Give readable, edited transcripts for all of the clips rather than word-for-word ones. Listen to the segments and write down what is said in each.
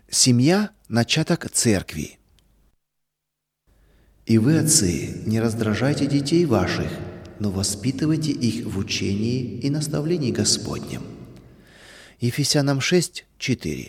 Семья – начаток церкви. «И вы, отцы, не раздражайте детей ваших, но воспитывайте их в учении и наставлении Господнем». Ефесянам 6:4.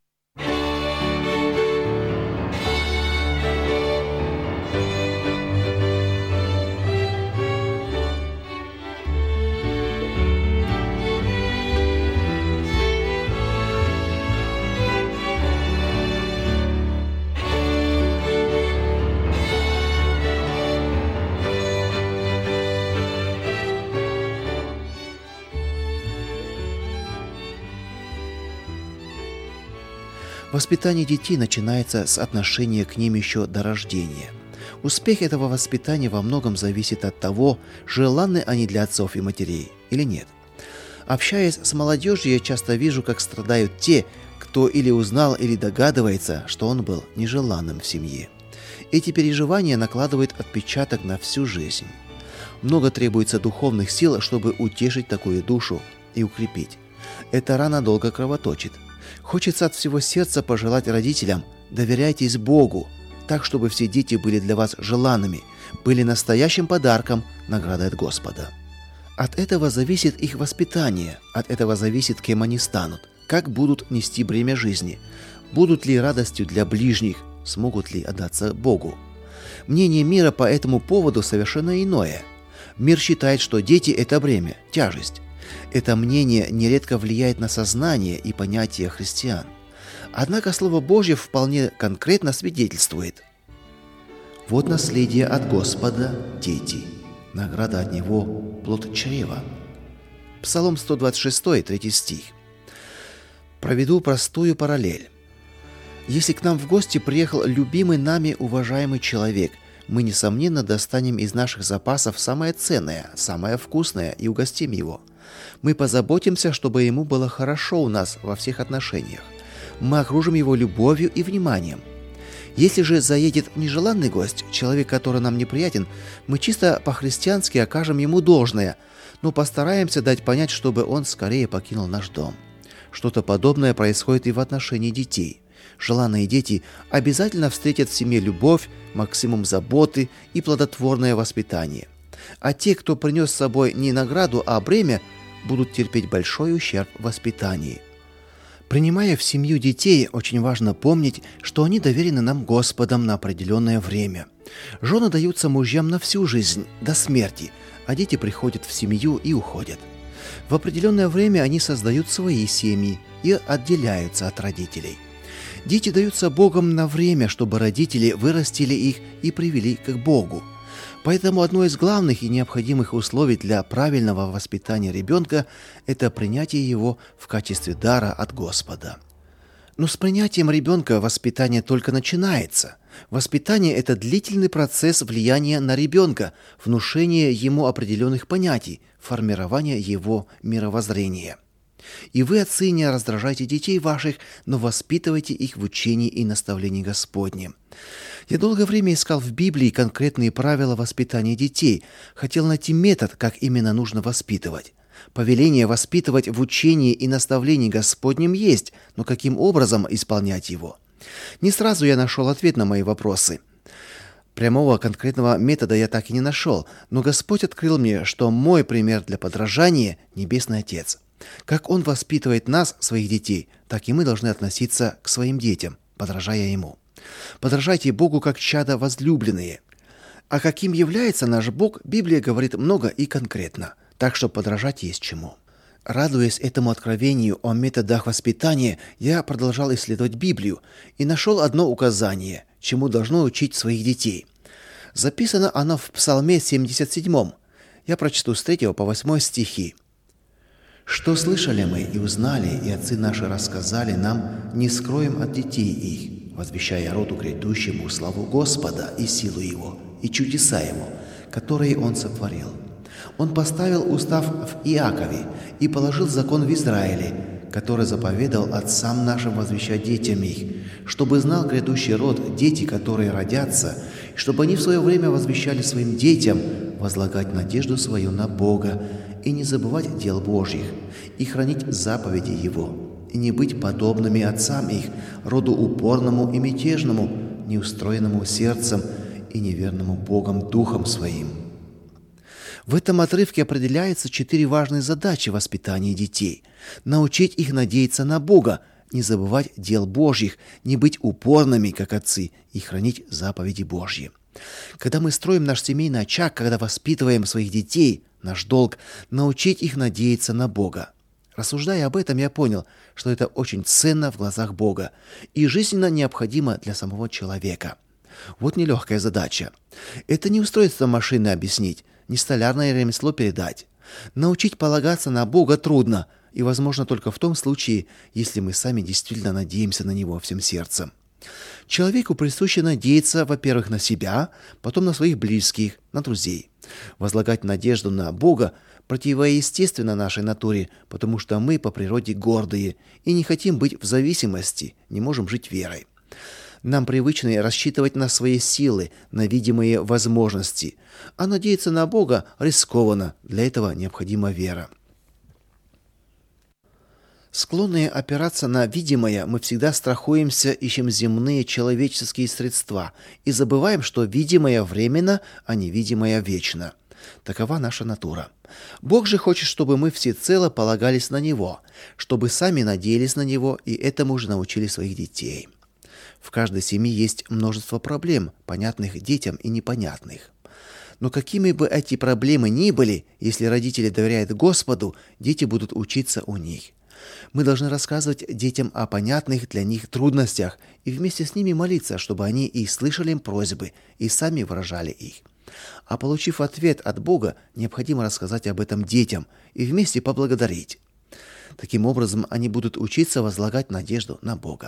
Воспитание детей начинается с отношения к ним еще до рождения. Успех этого воспитания во многом зависит от того, желанны они для отцов и матерей или нет. Общаясь с молодежью, я часто вижу, как страдают те, кто или узнал, или догадывается, что он был нежеланным в семье. Эти переживания накладывают отпечаток на всю жизнь. Много требуется духовных сил, чтобы утешить такую душу и укрепить. Эта рана долго кровоточит. Хочется от всего сердца пожелать родителям: доверяйтесь Богу, так, чтобы все дети были для вас желанными, были настоящим подарком, наградой от Господа. От этого зависит их воспитание, от этого зависит, кем они станут, как будут нести бремя жизни, будут ли радостью для ближних, смогут ли отдаться Богу. Мнение мира по этому поводу совершенно иное. Мир считает, что дети – это бремя, тяжесть. Это мнение нередко влияет на сознание и понятие христиан. Однако Слово Божье вполне конкретно свидетельствует: «Вот наследие от Господа – дети, награда от Него – плод чрева». Псалом 126, 3 стих. Проведу простую параллель. Если к нам в гости приехал любимый нами уважаемый человек, мы, несомненно, достанем из наших запасов самое ценное, самое вкусное и угостим его. Мы позаботимся, чтобы ему было хорошо у нас во всех отношениях. Мы окружим его любовью и вниманием. Если же заедет нежеланный гость, человек, который нам неприятен, мы чисто по-христиански окажем ему должное, но постараемся дать понять, чтобы он скорее покинул наш дом. Что-то подобное происходит и в отношении детей. Желанные дети обязательно встретят в семье любовь, максимум заботы и плодотворное воспитание. А те, кто принес с собой не награду, а бремя, будут терпеть большой ущерб в воспитании. Принимая в семью детей, очень важно помнить, что они доверены нам Господом на определенное время. Жены даются мужьям на всю жизнь, до смерти, а дети приходят в семью и уходят. В определенное время они создают свои семьи и отделяются от родителей. Дети даются Богом на время, чтобы родители вырастили их и привели к Богу. Поэтому одно из главных и необходимых условий для правильного воспитания ребенка – это принятие его в качестве дара от Господа. Но с принятием ребенка воспитание только начинается. Воспитание – это длительный процесс влияния на ребенка, внушения ему определенных понятий, формирования его мировоззрения. «И вы, отцы, не раздражайте детей ваших, но воспитывайте их в учении и наставлении Господнем». Я долгое время искал в Библии конкретные правила воспитания детей, хотел найти метод, как именно нужно воспитывать. Повеление воспитывать в учении и наставлении Господнем есть, но каким образом исполнять его? Не сразу я нашел ответ на мои вопросы. Прямого конкретного метода я так и не нашел, но Господь открыл мне, что мой пример для подражания – Небесный Отец. Как Он воспитывает нас, своих детей, так и мы должны относиться к своим детям, подражая Ему. Подражайте Богу как чада возлюбленные. А каким является наш Бог, Библия говорит много и конкретно, так что подражать есть чему. Радуясь этому откровению о методах воспитания, я продолжал исследовать Библию и нашел одно указание, чему должно учить своих детей. Записано оно в Псалме 77. Я прочту с 3 по 8 стихи. «Что слышали мы и узнали, и отцы наши рассказали нам, не скроем от детей их, возвещая роду грядущему славу Господа и силу Его, и чудеса Его, которые Он сотворил. Он поставил устав в Иакове и положил закон в Израиле, который заповедал отцам нашим возвещать детям их, чтобы знал грядущий род, дети, которые родятся, и чтобы они в свое время возвещали своим детям возлагать надежду свою на Бога и не забывать дел Божьих, и хранить заповеди Его, и не быть подобными отцам их, роду упорному и мятежному, неустроенному сердцем и неверному Богом духом своим. В этом отрывке определяются 4 важные задачи воспитания детей. Научить их надеяться на Бога, не забывать дел Божьих, не быть упорными, как отцы, и хранить заповеди Божьи. Когда мы строим наш семейный очаг, когда воспитываем своих детей, наш долг – научить их надеяться на Бога. Рассуждая об этом, я понял, что это очень ценно в глазах Бога и жизненно необходимо для самого человека. Вот нелегкая задача. Это не устройство машины объяснить, не столярное ремесло передать. Научить полагаться на Бога трудно, и возможно только в том случае, если мы сами действительно надеемся на Него всем сердцем. Человеку присуще надеяться, во-первых, на себя, потом на своих близких, на друзей. Возлагать надежду на Бога противоестественно нашей натуре, потому что мы по природе гордые и не хотим быть в зависимости, не можем жить верой. Нам привычно рассчитывать на свои силы, на видимые возможности, а надеяться на Бога рискованно, для этого необходима вера. Склонные опираться на видимое, мы всегда страхуемся, ищем земные человеческие средства и забываем, что видимое временно, а невидимое вечно. Такова наша натура. Бог же хочет, чтобы мы всецело полагались на Него, чтобы сами надеялись на Него и этому же научили своих детей. В каждой семье есть множество проблем, понятных детям и непонятных. Но какими бы эти проблемы ни были, если родители доверяют Господу, дети будут учиться у них. Мы должны рассказывать детям о понятных для них трудностях и вместе с ними молиться, чтобы они и слышали им просьбы, и сами выражали их. А получив ответ от Бога, необходимо рассказать об этом детям и вместе поблагодарить. Таким образом, они будут учиться возлагать надежду на Бога.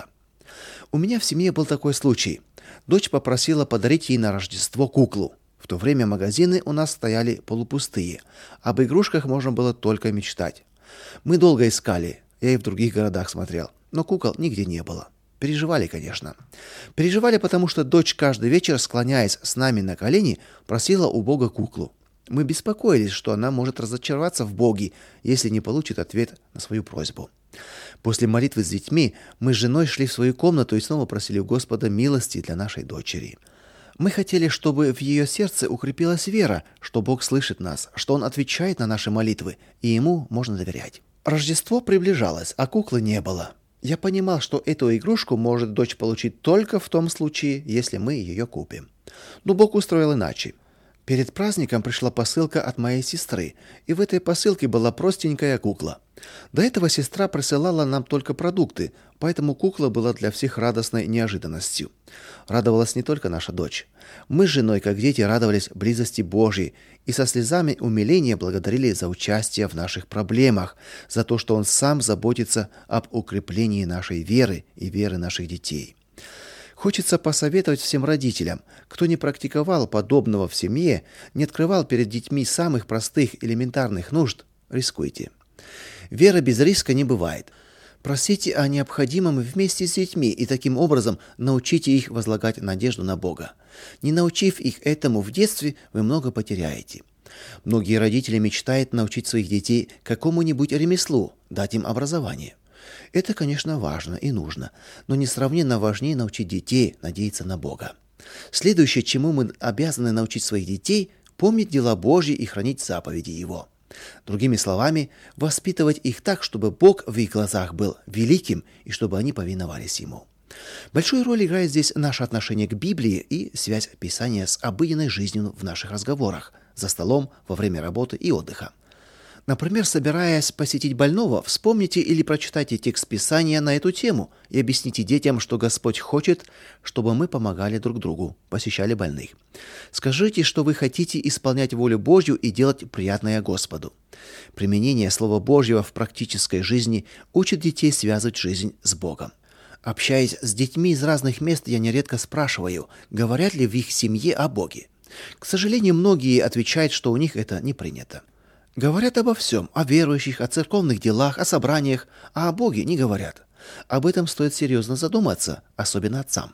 У меня в семье был такой случай. Дочь попросила подарить ей на Рождество куклу. В то время магазины у нас стояли полупустые. Об игрушках можно было только мечтать. Мы долго искали, я и в других городах смотрел, но кукол нигде не было. Переживали, конечно. Переживали, потому что дочь каждый вечер, склоняясь с нами на колени, просила у Бога куклу. Мы беспокоились, что она может разочароваться в Боге, если не получит ответ на свою просьбу. После молитвы с детьми мы с женой шли в свою комнату и снова просили у Господа милости для нашей дочери. Мы хотели, чтобы в ее сердце укрепилась вера, что Бог слышит нас, что Он отвечает на наши молитвы, и Ему можно доверять. Рождество приближалось, а куклы не было. Я понимал, что эту игрушку может дочь получить только в том случае, если мы ее купим. Но Бог устроил иначе. Перед праздником пришла посылка от моей сестры, и в этой посылке была простенькая кукла. До этого сестра присылала нам только продукты, поэтому кукла была для всех радостной неожиданностью. Радовалась не только наша дочь. Мы с женой, как дети, радовались близости Божьей и со слезами умиления благодарили за участие в наших проблемах, за то, что Он сам заботится об укреплении нашей веры и веры наших детей. Хочется посоветовать всем родителям, кто не практиковал подобного в семье, не открывал перед детьми самых простых элементарных нужд, рискуйте. Вера без риска не бывает. Просите о необходимом вместе с детьми и таким образом научите их возлагать надежду на Бога. Не научив их этому в детстве, вы много потеряете. Многие родители мечтают научить своих детей какому-нибудь ремеслу, дать им образование. Это, конечно, важно и нужно, но несравненно важнее научить детей надеяться на Бога. Следующее, чему мы обязаны научить своих детей, помнить дела Божьи и хранить заповеди Его. Другими словами, воспитывать их так, чтобы Бог в их глазах был великим и чтобы они повиновались Ему. Большую роль играет здесь наше отношение к Библии и связь Писания с обыденной жизнью в наших разговорах, за столом, во время работы и отдыха. Например, собираясь посетить больного, вспомните или прочитайте текст Писания на эту тему и объясните детям, что Господь хочет, чтобы мы помогали друг другу, посещали больных. Скажите, что вы хотите исполнять волю Божью и делать приятное Господу. Применение Слова Божьего в практической жизни учит детей связывать жизнь с Богом. Общаясь с детьми из разных мест, я нередко спрашиваю, говорят ли в их семье о Боге. К сожалению, многие отвечают, что у них это не принято. Говорят обо всем, о верующих, о церковных делах, о собраниях, а о Боге не говорят. Об этом стоит серьезно задуматься, особенно отцам.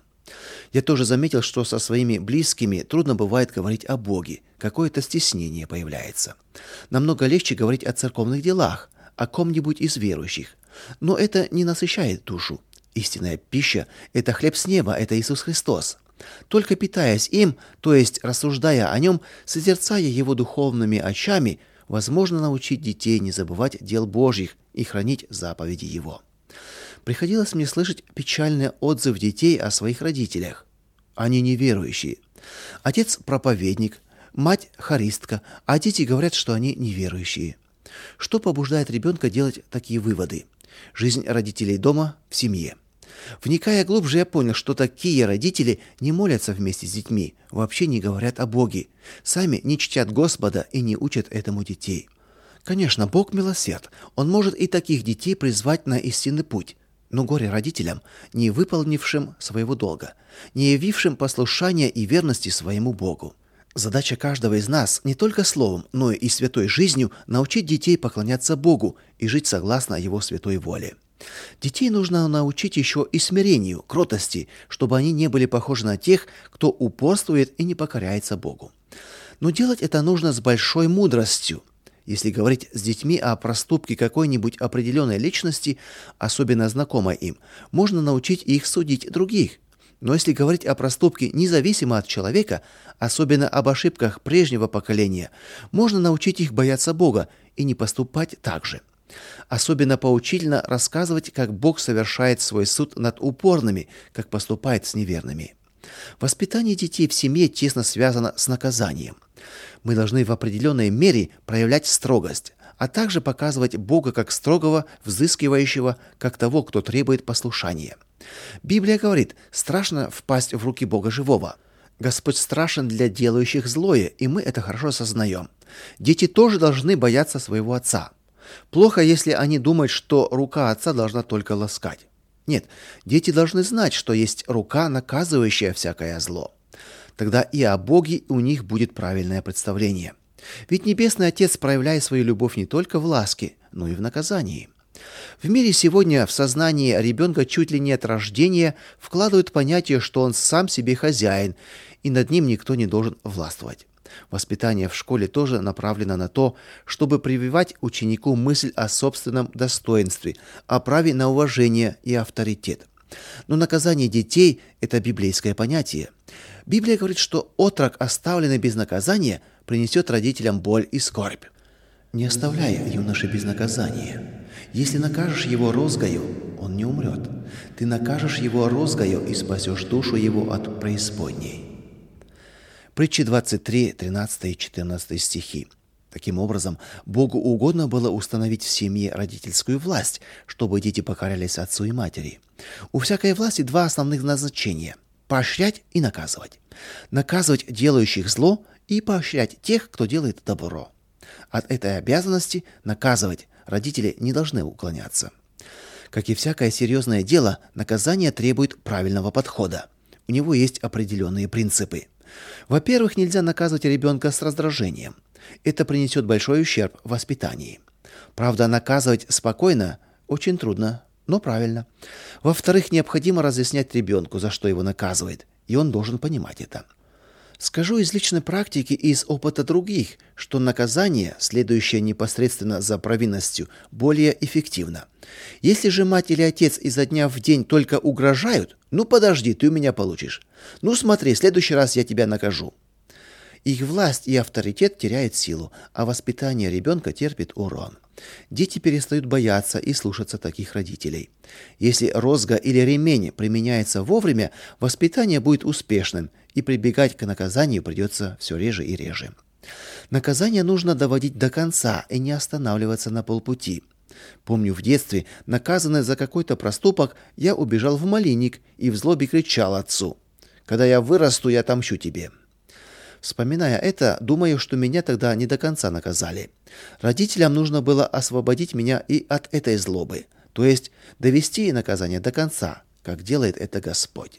Я тоже заметил, что со своими близкими трудно бывает говорить о Боге, какое-то стеснение появляется. Намного легче говорить о церковных делах, о ком-нибудь из верующих. Но это не насыщает душу. Истинная пища – это хлеб с неба, это Иисус Христос. Только питаясь им, то есть рассуждая о нем, созерцая его духовными очами, возможно научить детей не забывать дел Божьих и хранить заповеди Его. Приходилось мне слышать печальный отзыв детей о своих родителях. Они неверующие. Отец – проповедник, мать – хористка, а дети говорят, что они неверующие. Что побуждает ребенка делать такие выводы? Жизнь родителей дома в семье. Вникая глубже, я понял, что такие родители не молятся вместе с детьми, вообще не говорят о Боге, сами не чтят Господа и не учат этому детей. Конечно, Бог милосерд, Он может и таких детей призвать на истинный путь, но горе родителям, не выполнившим своего долга, не явившим послушания и верности своему Богу. Задача каждого из нас не только словом, но и святой жизнью научить детей поклоняться Богу и жить согласно Его святой воле. Детей нужно научить еще и смирению, кротости, чтобы они не были похожи на тех, кто упорствует и не покоряется Богу. Но делать это нужно с большой мудростью. Если говорить с детьми о проступке какой-нибудь определенной личности, особенно знакомой им, можно научить их судить других. Но если говорить о проступке независимо от человека, особенно об ошибках прежнего поколения, можно научить их бояться Бога и не поступать так же. Особенно поучительно рассказывать, как Бог совершает свой суд над упорными, как поступает с неверными. Воспитание детей в семье тесно связано с наказанием. Мы должны в определенной мере проявлять строгость, а также показывать Бога как строгого, взыскивающего, как того, кто требует послушания. Библия говорит: страшно впасть в руки Бога живого. Господь страшен для делающих злое, и мы это хорошо осознаем. Дети тоже должны бояться своего отца. Плохо, если они думают, что рука отца должна только ласкать. Нет, дети должны знать, что есть рука, наказывающая всякое зло. Тогда и о Боге у них будет правильное представление. Ведь Небесный Отец проявляет свою любовь не только в ласке, но и в наказании. В мире сегодня в сознание ребенка чуть ли не от рождения вкладывают понятие, что он сам себе хозяин, и над ним никто не должен властвовать. Воспитание в школе тоже направлено на то, чтобы прививать ученику мысль о собственном достоинстве, о праве на уважение и авторитет. Но наказание детей – это библейское понятие. Библия говорит, что отрок, оставленный без наказания, принесет родителям боль и скорбь. «Не оставляй юноши без наказания. Если накажешь его розгою, он не умрет. Ты накажешь его розгою и спасешь душу его от преисподней». Притчи 23, 13 и 14 стихи. Таким образом, Богу угодно было установить в семье родительскую власть, чтобы дети покорялись отцу и матери. У всякой власти два основных назначения – поощрять и наказывать. Наказывать делающих зло и поощрять тех, кто делает добро. От этой обязанности наказывать родители не должны уклоняться. Как и всякое серьезное дело, наказание требует правильного подхода. У него есть определенные принципы. Во-первых, нельзя наказывать ребенка с раздражением. Это принесет большой ущерб в воспитании. Правда, наказывать спокойно очень трудно, но правильно. Во-вторых, необходимо разъяснять ребенку, за что его наказывает, и он должен понимать это. Скажу из личной практики и из опыта других, что наказание, следующее непосредственно за провинностью, более эффективно. Если же мать или отец изо дня в день только угрожают: «Ну подожди, ты у меня получишь», «Ну смотри, в следующий раз я тебя накажу», их власть и авторитет теряют силу, а воспитание ребенка терпит урон. Дети перестают бояться и слушаться таких родителей. Если розга или ремень применяется вовремя, воспитание будет успешным, и прибегать к наказанию придется все реже и реже. Наказание нужно доводить до конца и не останавливаться на полпути. Помню, в детстве, наказанный за какой-то проступок, я убежал в малинник и в злобе кричал отцу: «Когда я вырасту, я отомщу тебе». Вспоминая это, думаю, что меня тогда не до конца наказали. Родителям нужно было освободить меня и от этой злобы, то есть довести наказание до конца, как делает это Господь.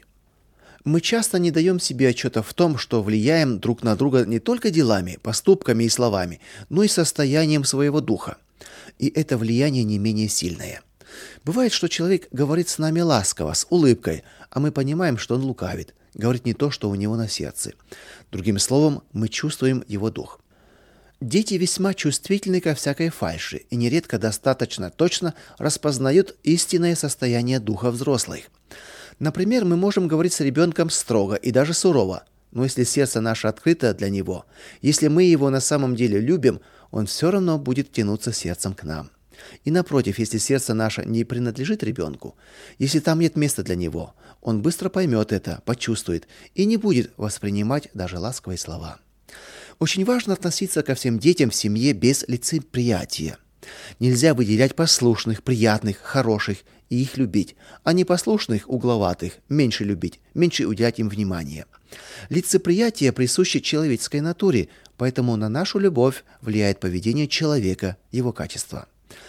Мы часто не даем себе отчета в том, что влияем друг на друга не только делами, поступками и словами, но и состоянием своего духа. И это влияние не менее сильное. Бывает, что человек говорит с нами ласково, с улыбкой, а мы понимаем, что он лукавит, говорит не то, что у него на сердце. Другим словом, мы чувствуем его дух. Дети весьма чувствительны ко всякой фальши и нередко достаточно точно распознают истинное состояние духа взрослых. Например, мы можем говорить с ребенком строго и даже сурово, но если сердце наше открыто для него, если мы его на самом деле любим, он все равно будет тянуться сердцем к нам. И напротив, если сердце наше не принадлежит ребенку, если там нет места для него, он быстро поймет это, почувствует и не будет воспринимать даже ласковые слова. Очень важно относиться ко всем детям в семье без лицеприятия. Нельзя выделять послушных, приятных, хороших и их любить, а непослушных, угловатых меньше любить, меньше уделять им внимания. Лицеприятие присуще человеческой натуре, поэтому на нашу любовь влияет поведение человека, его качество.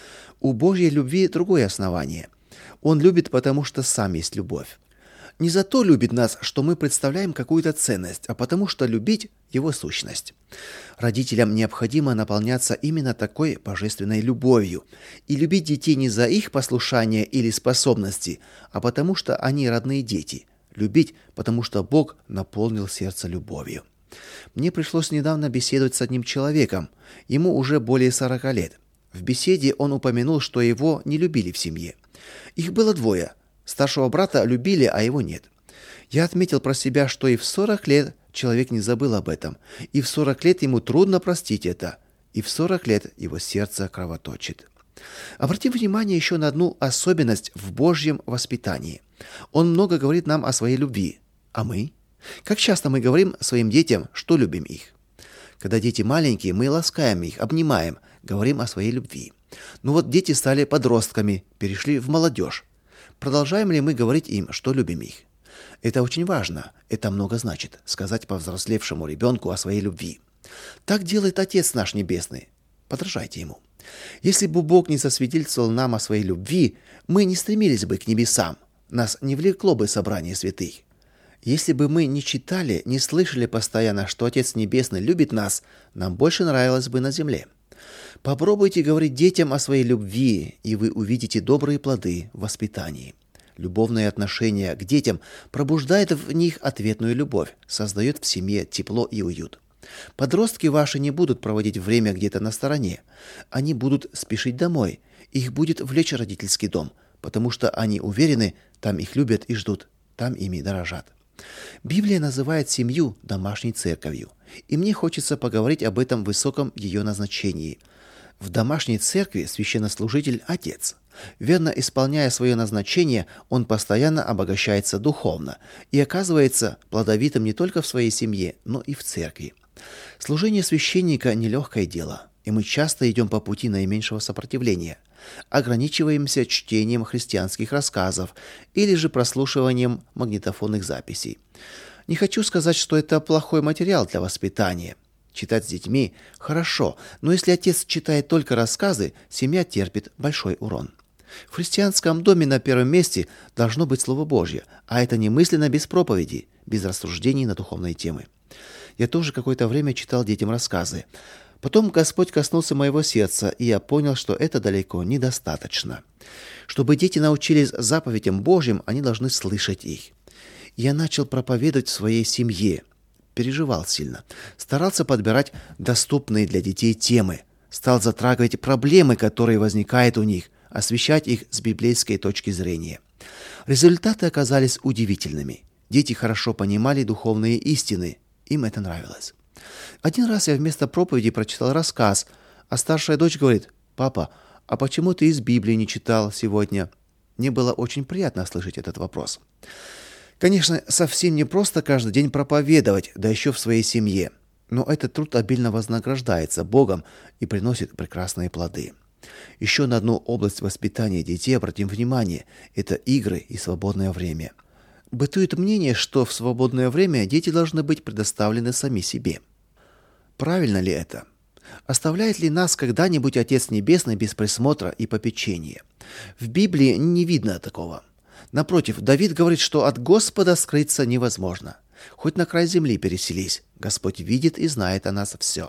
У Божьей любви другое основание. Он любит, потому что сам есть любовь. Не за то любит нас, что мы представляем какую-то ценность, а потому что любить – его сущность. Родителям необходимо наполняться именно такой божественной любовью и любить детей не за их послушание или способности, а потому что они родные дети. Любить, потому что Бог наполнил сердце любовью. Мне пришлось недавно беседовать с одним человеком, ему уже более 40 лет. В беседе он упомянул, что его не любили в семье. Их было двое. Старшего брата любили, а его нет. Я отметил про себя, что и в 40 лет человек не забыл об этом, и в 40 лет ему трудно простить это, и в 40 лет его сердце кровоточит. Обратим внимание еще на одну особенность в Божьем воспитании. Он много говорит нам о своей любви. А мы? Как часто мы говорим своим детям, что любим их? Когда дети маленькие, мы ласкаем их, обнимаем, говорим о своей любви. Но вот дети стали подростками, перешли в молодежь. Продолжаем ли мы говорить им, что любим их? Это очень важно, это много значит, сказать повзрослевшему ребенку о своей любви. Так делает Отец наш Небесный. Подражайте ему. Если бы Бог не засвидетельствовал нам о своей любви, мы не стремились бы к небесам, нас не влекло бы собрание святых. Если бы мы не читали, не слышали постоянно, что Отец Небесный любит нас, нам больше нравилось бы на земле. Попробуйте говорить детям о своей любви, и вы увидите добрые плоды в воспитании. Любовное отношение к детям пробуждает в них ответную любовь, создает в семье тепло и уют. Подростки ваши не будут проводить время где-то на стороне. Они будут спешить домой. Их будет влечь родительский дом, потому что они уверены, там их любят и ждут, там ими дорожат. Библия называет семью домашней церковью, и мне хочется поговорить об этом высоком ее назначении. В домашней церкви священнослужитель – отец. Верно исполняя свое назначение, он постоянно обогащается духовно и оказывается плодовитым не только в своей семье, но и в церкви. Служение священника – нелегкое дело, и мы часто идем по пути наименьшего сопротивления. Ограничиваемся чтением христианских рассказов или же прослушиванием магнитофонных записей. Не хочу сказать, что это плохой материал для воспитания. Читать с детьми хорошо, но если отец читает только рассказы, семья терпит большой урон. В христианском доме на первом месте должно быть Слово Божье, а это немысленно без проповеди, без рассуждений на духовные темы. Я тоже какое-то время читал детям рассказы. Потом Господь коснулся моего сердца, и я понял, что это далеко недостаточно. Чтобы дети научились заповедям Божьим, они должны слышать их. Я начал проповедовать в своей семье. Переживал сильно. Старался подбирать доступные для детей темы. Стал затрагивать проблемы, которые возникают у них, освещать их с библейской точки зрения. Результаты оказались удивительными. Дети хорошо понимали духовные истины. Им это нравилось. Один раз я вместо проповеди прочитал рассказ, а старшая дочь говорит: «Папа, а почему ты из Библии не читал сегодня?» Мне было очень приятно слышать этот вопрос. Конечно, совсем не просто каждый день проповедовать, да еще в своей семье. Но этот труд обильно вознаграждается Богом и приносит прекрасные плоды. Еще на одну область воспитания детей обратим внимание – это игры и свободное время. Бытует мнение, что в свободное время дети должны быть предоставлены сами себе. Правильно ли это? Оставляет ли нас когда-нибудь Отец Небесный без присмотра и попечения? В Библии не видно такого. Напротив, Давид говорит, что от Господа скрыться невозможно. Хоть на край земли переселись, Господь видит и знает о нас все.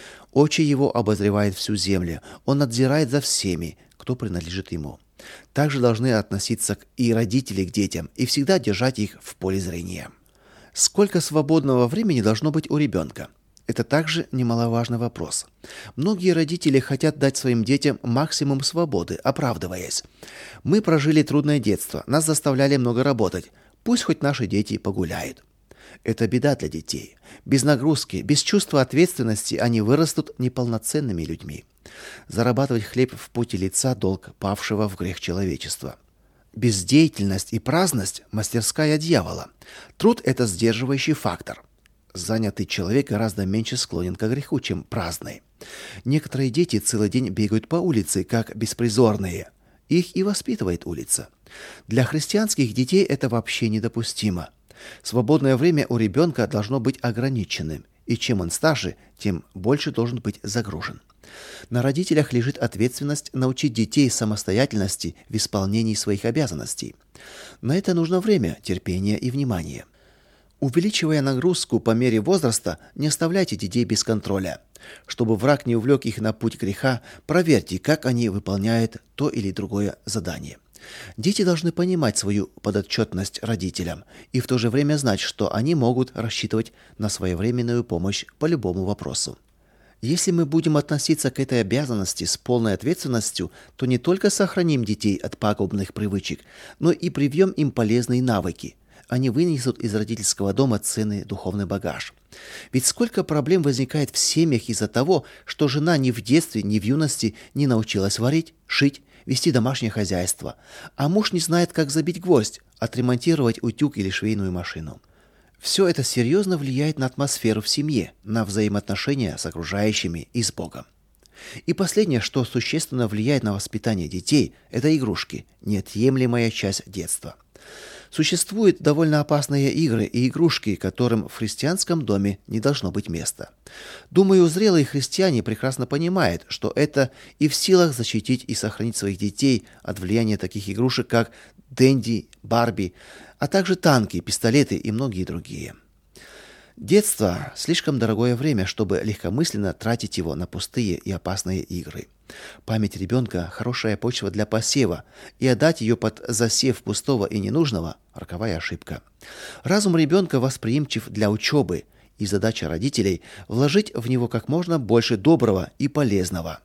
Очи его обозревают всю землю, он надзирает за всеми, кто принадлежит ему. Также должны относиться и родители к детям, и всегда держать их в поле зрения. Сколько свободного времени должно быть у ребенка? Это также немаловажный вопрос. Многие родители хотят дать своим детям максимум свободы, оправдываясь. Мы прожили трудное детство, нас заставляли много работать. Пусть хоть наши дети погуляют. Это беда для детей. Без нагрузки, без чувства ответственности они вырастут неполноценными людьми. Зарабатывать хлеб в поте лица – долг павшего в грех человечества. Бездеятельность и праздность – мастерская дьявола. Труд – это сдерживающий фактор. Занятый человек гораздо меньше склонен к греху, чем праздный. Некоторые дети целый день бегают по улице, как беспризорные. Их и воспитывает улица. Для христианских детей это вообще недопустимо. Свободное время у ребенка должно быть ограниченным, и чем он старше, тем больше должен быть загружен. На родителях лежит ответственность научить детей самостоятельности в исполнении своих обязанностей. На это нужно время, терпение и внимание. Увеличивая нагрузку по мере возраста, не оставляйте детей без контроля. Чтобы враг не увлек их на путь греха, проверьте, как они выполняют то или другое задание. Дети должны понимать свою подотчетность родителям и в то же время знать, что они могут рассчитывать на своевременную помощь по любому вопросу. Если мы будем относиться к этой обязанности с полной ответственностью, то не только сохраним детей от пагубных привычек, но и привьем им полезные навыки. Они вынесут из родительского дома ценный духовный багаж. Ведь сколько проблем возникает в семьях из-за того, что жена ни в детстве, ни в юности не научилась варить, шить, вести домашнее хозяйство, а муж не знает, как забить гвоздь, отремонтировать утюг или швейную машину. Все это серьезно влияет на атмосферу в семье, на взаимоотношения с окружающими и с Богом. И последнее, что существенно влияет на воспитание детей, это игрушки, неотъемлемая часть детства. Существуют довольно опасные игры и игрушки, которым в христианском доме не должно быть места. Думаю, зрелые христиане прекрасно понимают, что это и в силах защитить и сохранить своих детей от влияния таких игрушек, как Дэнди, Барби, а также танки, пистолеты и многие другие. Детство – слишком дорогое время, чтобы легкомысленно тратить его на пустые и опасные игры. Память ребенка – хорошая почва для посева, и отдать ее под засев пустого и ненужного – роковая ошибка. Разум ребенка восприимчив для учебы, и задача родителей – вложить в него как можно больше доброго и полезного.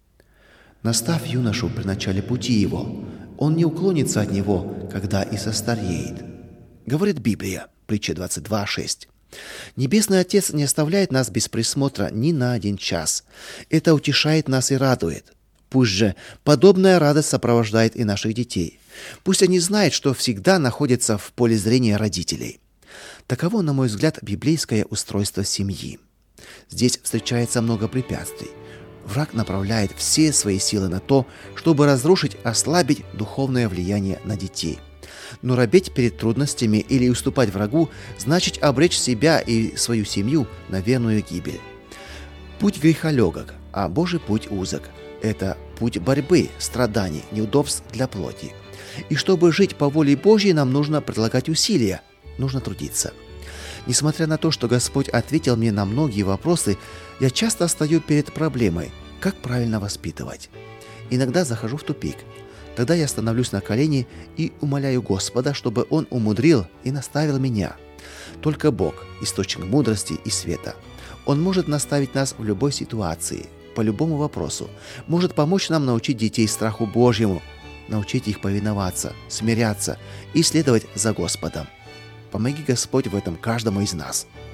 «Наставь юношу при начале пути его, он не уклонится от него, когда и состареет», – говорит Библия, притча 22:6. Небесный Отец не оставляет нас без присмотра ни на один час. Это утешает нас и радует. Пусть же подобная радость сопровождает и наших детей. Пусть они знают, что всегда находятся в поле зрения родителей. Таково, на мой взгляд, библейское устройство семьи. Здесь встречается много препятствий. Враг направляет все свои силы на то, чтобы разрушить, ослабить духовное влияние на детей. Но робеть перед трудностями или уступать врагу значит обречь себя и свою семью на верную гибель. Путь греха легок, а Божий путь узок. Это путь борьбы, страданий, неудобств для плоти. И чтобы жить по воле Божьей, нам нужно прилагать усилия, нужно трудиться. Несмотря на то, что Господь ответил мне на многие вопросы, я часто стою перед проблемой, как правильно воспитывать. Иногда захожу в тупик. Тогда я становлюсь на колени и умоляю Господа, чтобы Он умудрил и наставил меня. Только Бог – источник мудрости и света. Он может наставить нас в любой ситуации, по любому вопросу, может помочь нам научить детей страху Божьему, научить их повиноваться, смиряться и следовать за Господом. Помоги, Господь, в этом каждому из нас.